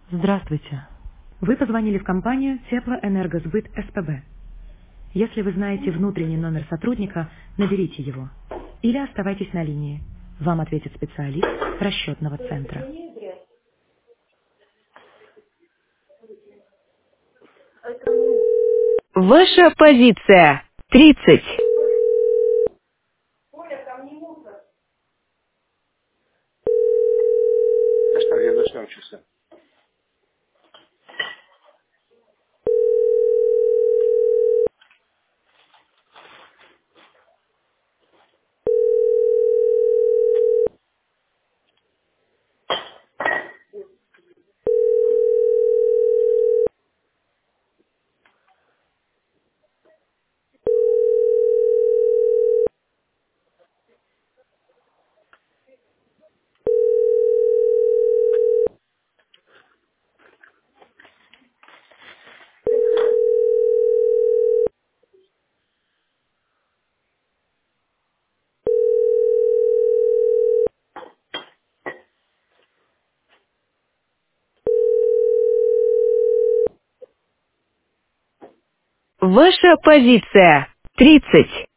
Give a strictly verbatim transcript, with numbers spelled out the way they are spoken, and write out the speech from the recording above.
Здравствуйте. Вы позвонили в компанию Теплоэнергосбыт СПБ. Если вы знаете внутренний номер сотрудника, наберите его. Или оставайтесь на линии. Вам ответит специалист расчетного центра. Ваша позиция. тридцать. А что, я начну часа. Ваша позиция. тридцать.